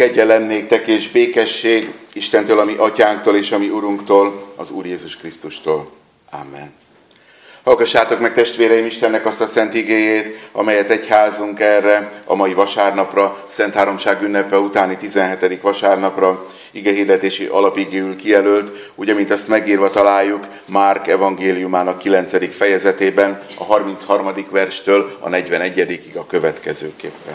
Kegyelem néktek és békesség Istentől, a mi atyánktól és a mi Urunktól, az Úr Jézus Krisztustól. Amen. Hallgassátok meg, testvéreim, Istennek azt a szent igéjét, amelyet egyházunk erre a mai vasárnapra, Szent Háromság ünnepe utáni 17. vasárnapra igehirdetési alapigéül kijelölt, ugye, mint ezt megírva találjuk Márk evangéliumának 9. fejezetében, a 33. verstől a 41. a következőképpen.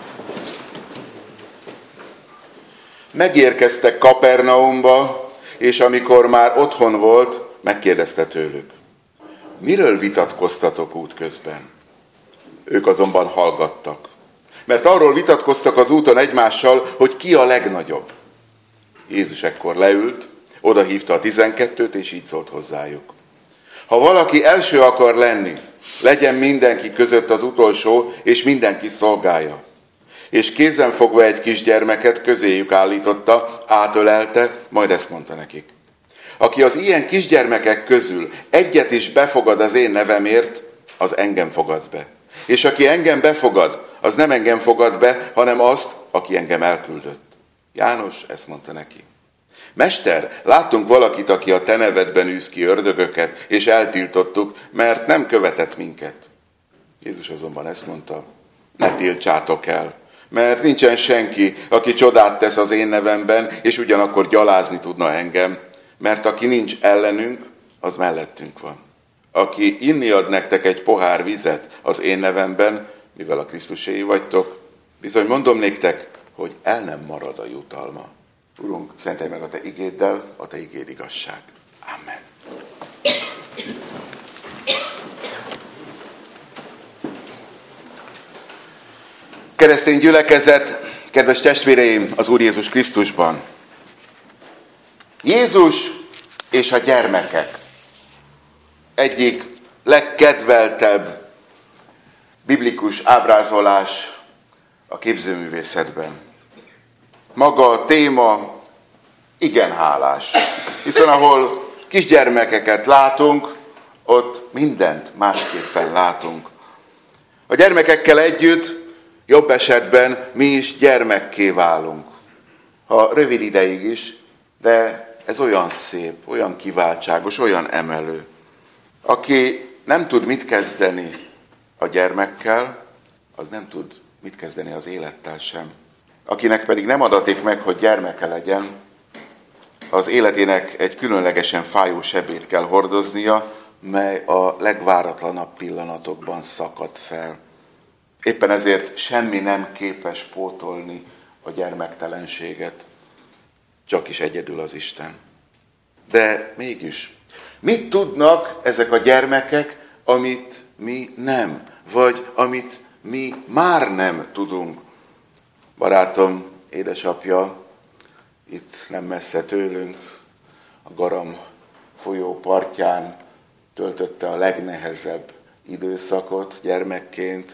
Megérkeztek Kapernaumba, és amikor már otthon volt, megkérdezte tőlük: miről vitatkoztatok útközben? Ők azonban hallgattak, mert arról vitatkoztak az úton egymással, hogy ki a legnagyobb. Jézus ekkor leült, odahívta a 12-t, és így szólt hozzájuk: ha valaki első akar lenni, legyen mindenki között az utolsó, és mindenki szolgája. És kézen fogva egy kisgyermeket közéjük állította, átölelte, majd ezt mondta nekik: aki az ilyen kisgyermekek közül egyet is befogad az én nevemért, az engem fogad be. És aki engem befogad, az nem engem fogad be, hanem azt, aki engem elküldött. János ezt mondta neki: Mester, láttunk valakit, aki a te nevedben űz ki ördögöket, és eltiltottuk, mert nem követett minket. Jézus azonban ezt mondta: ne tiltsátok el, mert nincsen senki, aki csodát tesz az én nevemben, és ugyanakkor gyalázni tudna engem, mert aki nincs ellenünk, az mellettünk van. Aki inni ad nektek egy pohár vizet az én nevemben, mivel a Krisztuséi vagytok, bizony mondom néktek, hogy el nem marad a jutalma. Urunk, szentelj meg a te igéddel, a te igéd igazság. Amen. Keresztény gyülekezet, kedves testvéreim az Úr Jézus Krisztusban! Jézus és a gyermekek egyik legkedveltebb biblikus ábrázolás a képzőművészetben. Maga a téma igen hálás, hiszen ahol kisgyermekeket látunk, ott mindent másképpen látunk. A gyermekekkel együtt jobb esetben mi is gyermekké válunk. Ha rövid ideig is, de ez olyan szép, olyan kiváltságos, olyan emelő. Aki nem tud mit kezdeni a gyermekkel, az nem tud mit kezdeni az élettel sem. Akinek pedig nem adaték meg, hogy gyermeke legyen, az életének egy különlegesen fájó sebét kell hordoznia, mely a legváratlanabb pillanatokban szakad fel. Éppen ezért semmi nem képes pótolni a gyermektelenséget, csak is egyedül az Isten. De mégis, mit tudnak ezek a gyermekek, amit mi nem, vagy amit mi már nem tudunk? Barátom, édesapja, itt nem messze tőlünk, a Garam folyó partján töltötte a legnehezebb időszakot gyermekként,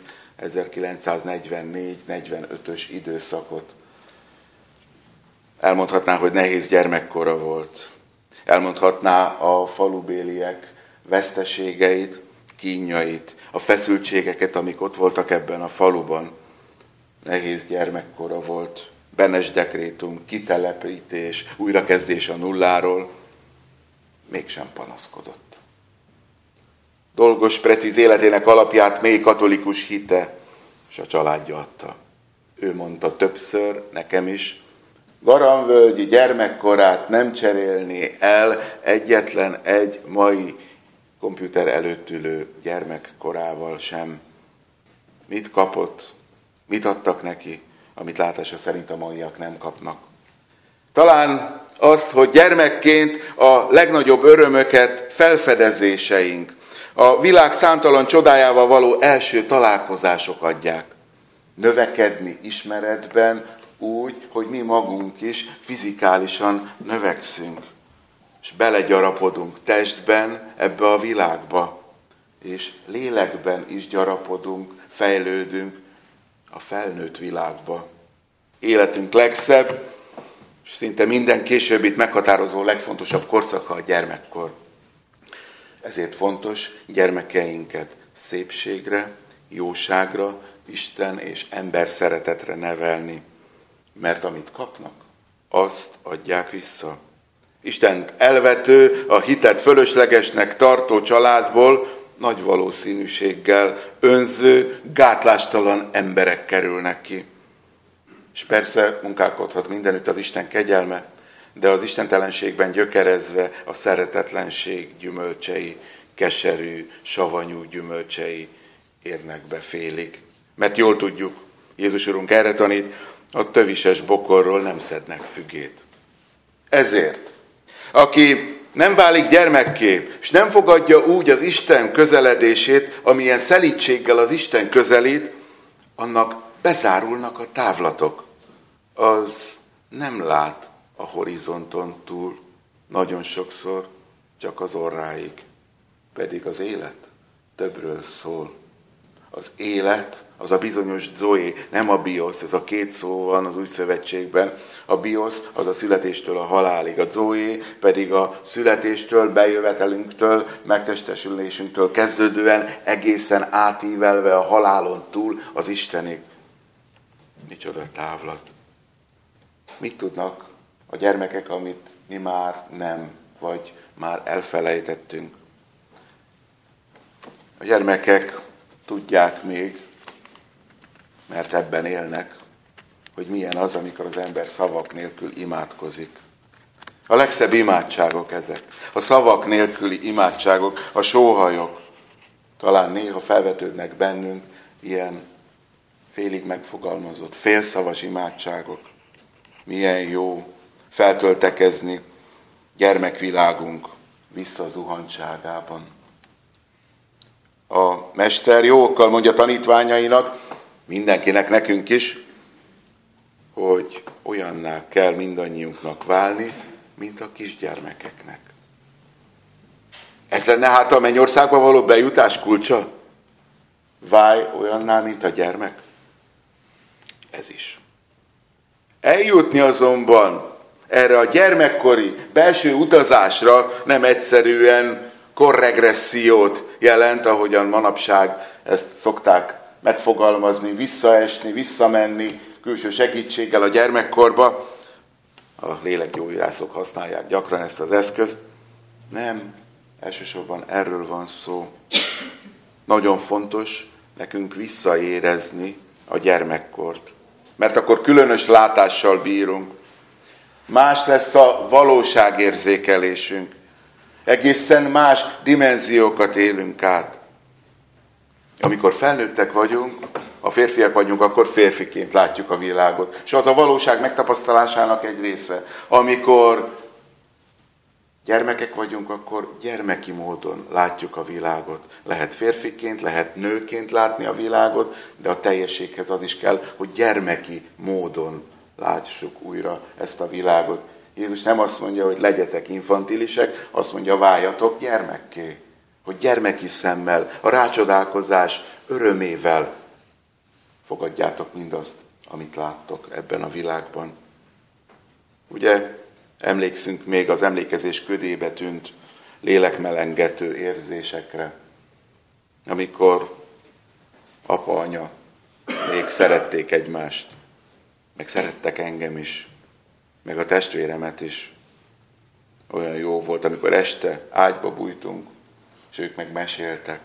1944-45-ös időszakot. Elmondhatná, hogy nehéz gyermekkora volt. Elmondhatná a falubéliek veszteségeit, kínjait, a feszültségeket, amik ott voltak ebben a faluban. Nehéz gyermekkora volt. Benes dekrétum, kitelepítés, újrakezdés a nulláról. Mégsem panaszkodott. Dolgos, precíz életének alapját mély katolikus hite és a családja adta. Ő mondta többször, nekem is: Garamvölgyi gyermekkorát nem cserélni el egyetlen egy mai komputer előtt ülő gyermekkorával sem. Mit kapott? Mit adtak neki, amit látása szerint a maiak nem kapnak? Talán azt, hogy gyermekként a legnagyobb örömöket felfedezéseink, a világ számtalan csodájával való első találkozások adják. Növekedni ismeretben úgy, hogy mi magunk is fizikálisan növekszünk, és belegyarapodunk testben ebbe a világba, és lélekben is gyarapodunk, fejlődünk a felnőtt világba. Életünk legszebb, és szinte minden későbbit meghatározó legfontosabb korszaka a gyermekkor. Ezért fontos gyermekeinket szépségre, jóságra, Isten és ember szeretetre nevelni. mert amit kapnak, azt adják vissza. Istent elvető, a hitet fölöslegesnek tartó családból nagy valószínűséggel önző, gátlástalan emberek kerülnek ki. És persze munkálkodhat mindenütt az Isten kegyelme, de az istentelenségben gyökerezve a szeretetlenség gyümölcsei, keserű, savanyú gyümölcsei érnek be félig. Mert jól tudjuk, Jézus Urunk erre tanít, a tövises bokorról nem szednek fügét. Ezért, aki nem válik gyermekké, és nem fogadja úgy az Isten közeledését, amilyen szelídséggel az Isten közelít, annak bezárulnak a távlatok. Az nem lát a horizonton túl, nagyon sokszor csak az orráig. Pedig az élet többről szól. Az élet, az a bizonyos zoé, nem a biosz, ez a két szó van az Új Szövetségben. A biosz az a születéstől a halálig, a zoé pedig a születéstől, bejövetelünktől, megtestesülésünktől kezdődően egészen átívelve a halálon túl az Istenig. Micsoda távlat. Mit tudnak a gyermekek, amit mi már nem, vagy már elfelejtettünk? A gyermekek tudják még, mert ebben élnek, hogy milyen az, amikor az ember szavak nélkül imádkozik. A legszebb imádságok ezek. A szavak nélküli imádságok, a sóhajok. Talán néha felvetődnek bennünk ilyen félig megfogalmazott, félszavas imádságok. Milyen jó feltöltekezni gyermekvilágunk visszazuhantságában. A mester jókkal mondja tanítványainak, mindenkinek, nekünk is, hogy olyanná kell mindannyiunknak válni, mint a kisgyermekeknek. Ez lenne hát a mennyországba való bejutás kulcsa? Válj olyanná, mint a gyermek? Ez is. Eljutni azonban erre a gyermekkori belső utazásra nem egyszerűen korregressziót jelent, ahogyan manapság ezt szokták megfogalmazni, visszaesni, visszamenni külső segítséggel a gyermekkorba. A lélekgyógyászok használják gyakran ezt az eszközt. Nem, elsősorban erről van szó. Nagyon fontos nekünk visszaérezni a gyermekkort, mert akkor különös látással bírunk. Más lesz a valóságérzékelésünk. Egészen más dimenziókat élünk át. Amikor felnőttek vagyunk, ha férfiak vagyunk, akkor férfiként látjuk a világot. És az a valóság megtapasztalásának egy része. Amikor gyermekek vagyunk, akkor gyermeki módon látjuk a világot. Lehet férfiként, lehet nőként látni a világot, de a teljességhez az is kell, hogy gyermeki módon lássuk újra ezt a világot. Jézus nem azt mondja, hogy legyetek infantilisek, azt mondja, váljatok gyermekké. Hogy gyermeki szemmel, a rácsodálkozás örömével fogadjátok mindazt, amit láttok ebben a világban. Ugye emlékszünk még az emlékezés ködébe tűnt lélekmelengető érzésekre, amikor apa, anya még szerették egymást, meg szerettek engem is, meg a testvéremet is. Olyan jó volt, amikor este ágyba bújtunk, és ők meg meséltek.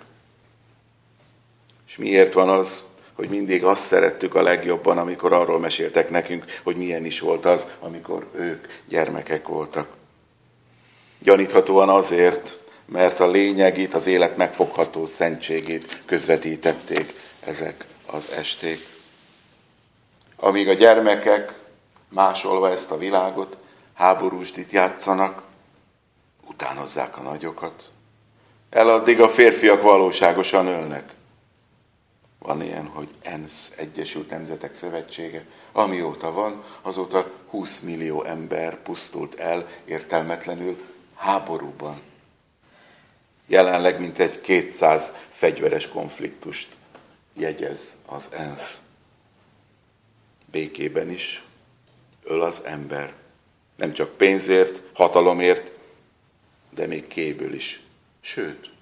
És miért van az, hogy mindig azt szerettük a legjobban, amikor arról meséltek nekünk, hogy milyen is volt az, amikor ők gyermekek voltak. Gyaníthatóan azért, mert a lényegét, az élet megfogható szentségét közvetítették ezek az esték. Amíg a gyermekek másolva ezt a világot, háborúsdit játszanak, utánozzák a nagyokat. Eladdig a férfiak valóságosan ölnek. Van ilyen, hogy ENSZ, Egyesült Nemzetek Szövetsége. Amióta van, azóta 20 millió ember pusztult el értelmetlenül háborúban. Jelenleg mintegy 200 fegyveres konfliktust jegyez az ENSZ. Békében is öl az ember. Nem csak pénzért, hatalomért, de még kéből is. Sőt,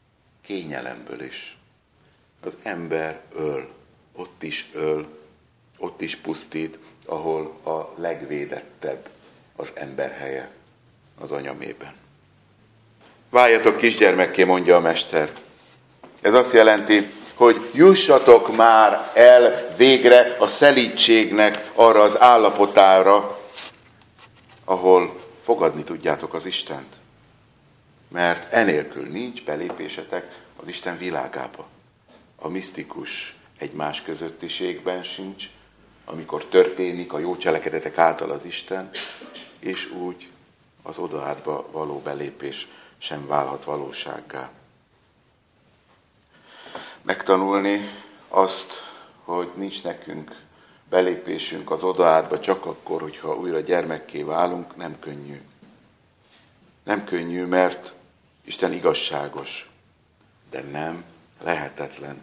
kényelemből is. Az ember öl, ott is öl, ott is pusztít, ahol a legvédettebb az ember helye, az anyamében. Váljatok kisgyermekké, mondja a mester. Ez azt jelenti, hogy jussatok már el végre a szelídségnek arra az állapotára, ahol fogadni tudjátok az Istent. Mert enélkül nincs belépésetek az Isten világába. A misztikus egymás közöttiségben sincs, amikor történik a jó cselekedetek által az Isten, és úgy az odaátba való belépés sem válhat valósággá. Megtanulni azt, hogy nincs nekünk belépésünk az odaátba csak akkor, hogyha újra gyermekké válunk, nem könnyű. Nem könnyű, mert Isten igazságos, de nem lehetetlen.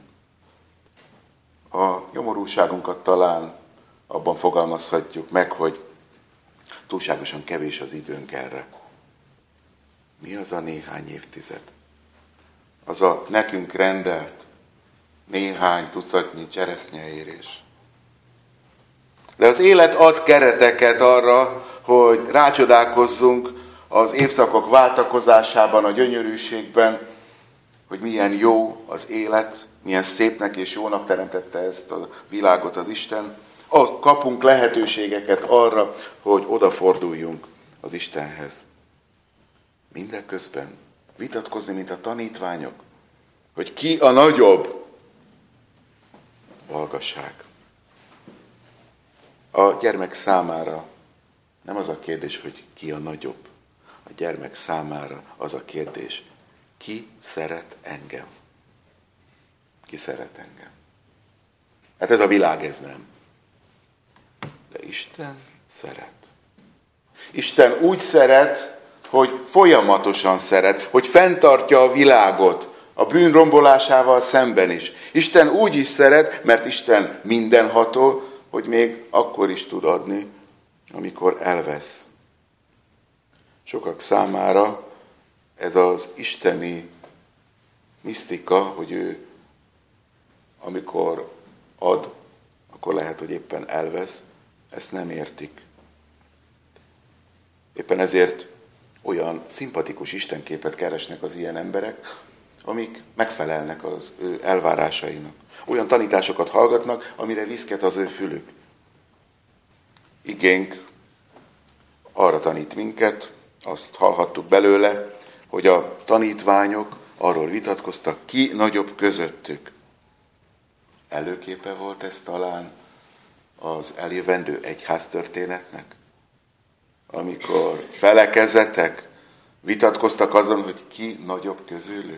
A nyomorúságunkat talán abban fogalmazhatjuk meg, hogy túlságosan kevés az időnk erre. Mi az a néhány évtized? Az a nekünk rendelt néhány tucatnyi cseresznyeérés. De az élet ad kereteket arra, hogy rácsodálkozzunk az évszakok váltakozásában, a gyönyörűségben, hogy milyen jó az élet, milyen szépnek és jónak teremtette ezt a világot az Isten. Kapunk lehetőségeket arra, hogy odaforduljunk az Istenhez. Mindeközben vitatkozni, mint a tanítványok, hogy ki a nagyobb, valgasság. A gyermek számára nem az a kérdés, hogy ki a nagyobb. A gyermek számára az a kérdés, ki szeret engem? Ki szeret engem? Hát ez a világ, ez nem. De Isten szeret. Isten úgy szeret, hogy folyamatosan szeret, hogy fenntartja a világot a bűn rombolásával szemben is. Isten úgy is szeret, mert Isten mindenható, hogy még akkor is tud adni, amikor elvesz. Sokak számára ez az isteni misztika, hogy ő amikor ad, akkor lehet, hogy éppen elvesz, ezt nem értik. Éppen ezért olyan szimpatikus istenképet keresnek az ilyen emberek, amik megfelelnek az ő elvárásainak. Olyan tanításokat hallgatnak, amire viszket az ő fülük. Igénk arra tanít minket, azt hallhattuk belőle, hogy a tanítványok arról vitatkoztak, ki nagyobb közöttük. Előképe volt ez talán az eljövendő egyháztörténetnek? Amikor felekezetek vitatkoztak azon, hogy ki nagyobb közülük.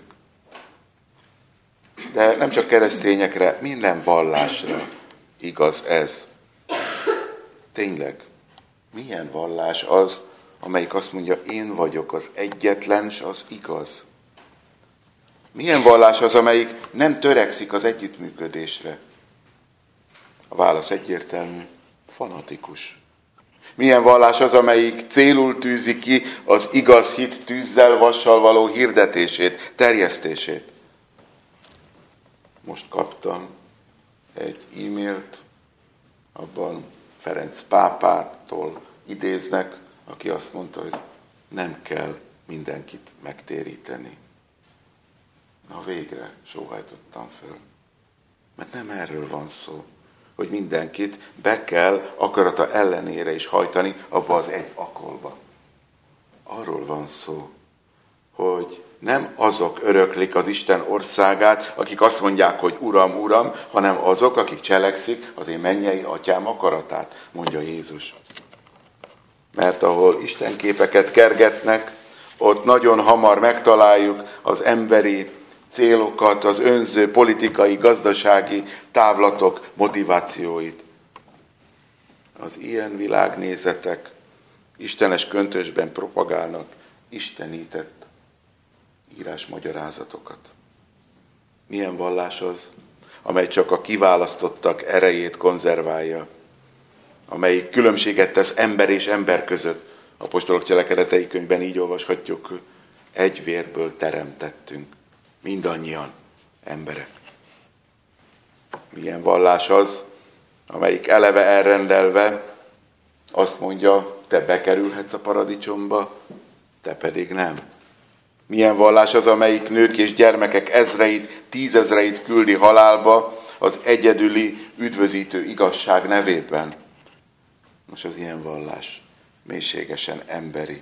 De nem csak keresztényekre, minden vallásra igaz ez. Tényleg, milyen vallás az, amelyik azt mondja, én vagyok az egyetlen, s az igaz? Milyen vallás az, amelyik nem törekszik az együttműködésre? A válasz egyértelmű, fanatikus. Milyen vallás az, amelyik célul tűzi ki az igaz hit tűzzel, vassal való hirdetését, terjesztését? Most kaptam egy e-mailt, abban Ferenc pápától idéznek, aki azt mondta, hogy nem kell mindenkit megtéríteni. Na végre sóhajtottam föl. Mert nem erről van szó, hogy mindenkit be kell akarata ellenére is hajtani abba az egy akolba. Arról van szó, hogy nem azok öröklik az Isten országát, akik azt mondják, hogy Uram, Uram, hanem azok, akik cselekszik az én mennyei atyám akaratát, mondja Jézus. Mert ahol Isten képeket kergetnek, ott nagyon hamar megtaláljuk az emberi célokat, az önző politikai, gazdasági távlatok motivációit. Az ilyen világnézetek istenes köntösben propagálnak istenített írásmagyarázatokat. Milyen vallás az, amely csak a kiválasztottak erejét konzerválja, amelyik különbséget tesz ember és ember között. Apostolok Cselekedetei könyvben így olvashatjuk, egy vérből teremtettünk, mindannyian emberek. Milyen vallás az, amelyik eleve elrendelve azt mondja, te bekerülhetsz a paradicsomba, te pedig nem. Milyen vallás az, amelyik nők és gyermekek ezreit, tízezreit küldi halálba az egyedüli, üdvözítő igazság nevében? Most az ilyen vallás mélységesen emberi,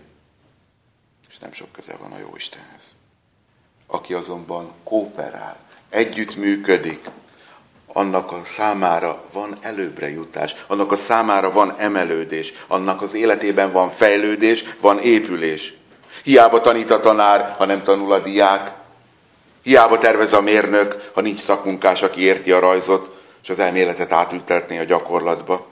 és nem sok köze van a Jóistenhez. Aki azonban kooperál, együttműködik, annak a számára van előbbre jutás, annak a számára van emelődés, annak az életében van fejlődés, van épülés. Hiába tanít a tanár, ha nem tanul a diák. Hiába tervez a mérnök, ha nincs szakmunkás, aki érti a rajzot, és az elméletet átültetni a gyakorlatba.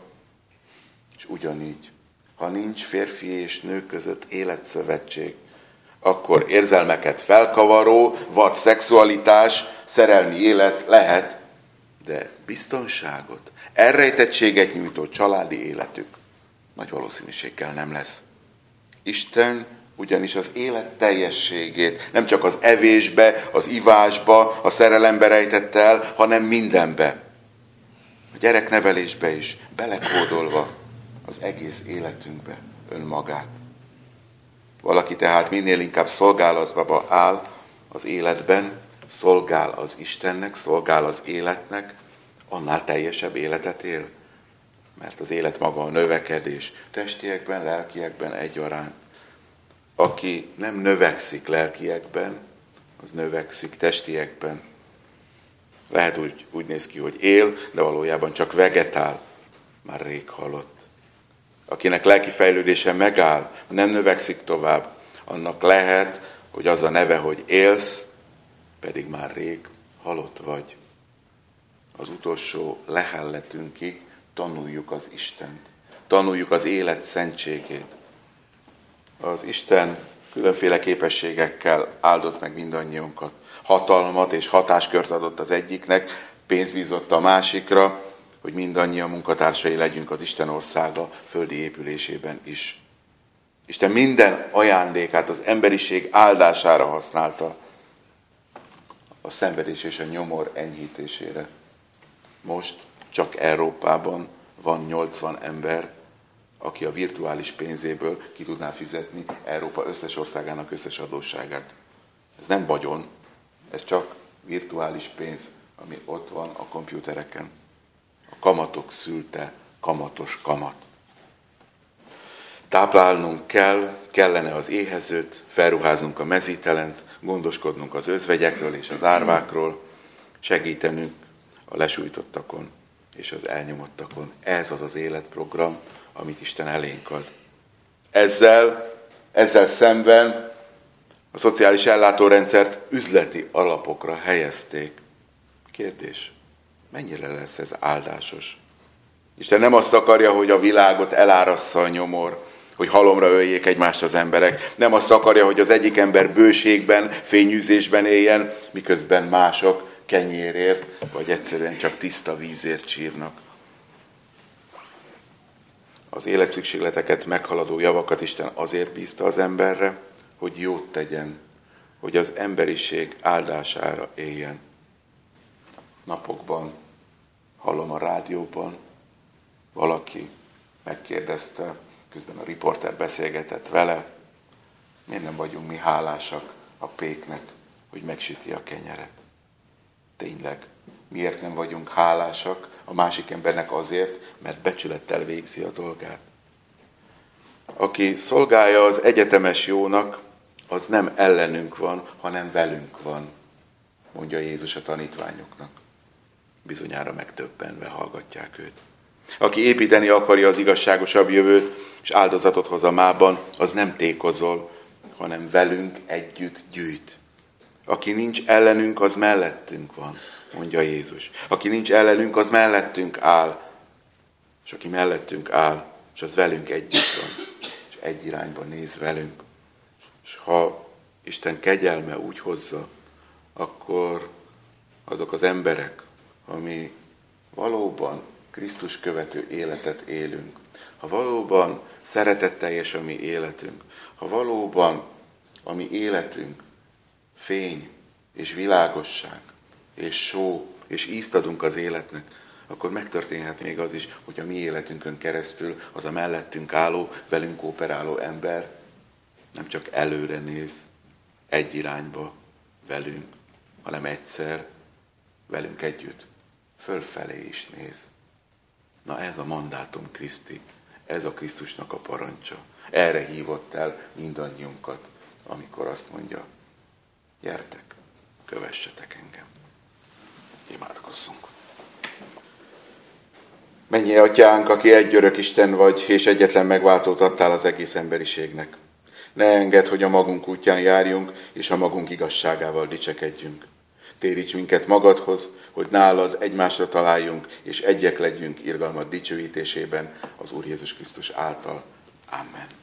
És ugyanígy, ha nincs férfi és nő között életszövetség, akkor érzelmeket felkavaró, vad szexualitás, szerelmi élet lehet, de biztonságot, elrejtettséget nyújtó családi életük nagy valószínűséggel nem lesz. Isten ugyanis az élet teljességét nem csak az evésbe, az ivásba, a szerelembe rejtette el, hanem mindenbe. A gyereknevelésbe is belekódolva az egész életünkbe önmagát. Valaki tehát minél inkább szolgálatba áll az életben, szolgál az Istennek, szolgál az életnek, annál teljesebb életet él. Mert az élet maga a növekedés, testiekben, lelkiekben egyaránt. Aki nem növekszik lelkiekben, az növekszik testiekben. Lehet úgy néz ki, hogy él, de valójában csak vegetál, már rég halott. Akinek lelki fejlődése megáll, nem növekszik tovább, annak lehet, hogy az a neve, hogy élsz, pedig már rég halott vagy. Az utolsó lehelletünkig tanuljuk az Istent. Tanuljuk az élet szentségét. Az Isten különféle képességekkel áldott meg mindannyiunkat. Hatalmat és hatáskört adott az egyiknek, pénzt bízott a másikra, hogy mindannyian munkatársai legyünk az Isten országa földi épülésében is. Isten minden ajándékát az emberiség áldására használta, a szenvedés és a nyomor enyhítésére. Most csak Európában van 80 ember, aki a virtuális pénzéből ki tudná fizetni Európa összes országának összes adósságát. Ez nem vagyon, ez csak virtuális pénz, ami ott van a komputereken. A kamatok szülte kamatos kamat. Táplálnunk kellene az éhezőt, felruháznunk a mezítelent, gondoskodnunk az özvegyekről és az árvákról, segítenünk a lesújtottakon és az elnyomottakon. Ez az az életprogram, amit Isten elénk ad. Ezzel szemben a szociális ellátórendszert üzleti alapokra helyezték. Kérdés, mennyire lesz ez áldásos? Isten nem azt akarja, hogy a világot elárassza a nyomor, hogy halomra öljék egymást az emberek. Nem azt akarja, hogy az egyik ember bőségben, fényűzésben éljen, miközben mások kenyérért, vagy egyszerűen csak tiszta vízért sírnak. Az életszükségleteket meghaladó javakat Isten azért bízta az emberre, hogy jót tegyen, hogy az emberiség áldására éljen. Napokban hallom a rádióban, valaki megkérdezte, közben a riporter beszélgetett vele, miért nem vagyunk mi hálásak a péknek, hogy megsüti a kenyeret. Tényleg, miért nem vagyunk hálásak a másik embernek azért, mert becsülettel végzi a dolgát. Aki szolgálja az egyetemes jónak, az nem ellenünk van, hanem velünk van, mondja Jézus a tanítványoknak. Bizonyára megdöbbenve hallgatják őt. Aki építeni akarja az igazságosabb jövőt, és áldozatot hoz a mában, az nem tékozol, hanem velünk együtt gyűjt. Aki nincs ellenünk, az mellettünk van, mondja Jézus. Aki nincs ellenünk, az mellettünk áll. És aki mellettünk áll, és az velünk együtt van, és egy irányba néz velünk. És ha Isten kegyelme úgy hozza, akkor azok az emberek, ami valóban Krisztus követő életet élünk, ha valóban szeretetteljes a mi életünk, ha valóban a mi életünk fény és világosság és só és ízt adunk az életnek, akkor megtörténhet még az is, hogy a mi életünkön keresztül az a mellettünk álló, velünk kooperáló ember nem csak előre néz, egy irányba velünk, hanem egyszer velünk együtt fölfelé is néz. Na ez a mandátum Kriszti, ez a Krisztusnak a parancsa. Erre hívott el mindannyiunkat, amikor azt mondja, gyertek, kövessetek engem. Imádkozzunk. Mennyei Atyánk, aki egy örök Isten vagy, és egyetlen megváltót adtál az egész emberiségnek. Ne engedd, hogy a magunk útján járjunk, és a magunk igazságával dicsekedjünk. Téríts minket magadhoz, hogy nálad egymásra találjunk, és egyek legyünk irgalmad dicsőítésében az Úr Jézus Krisztus által. Amen.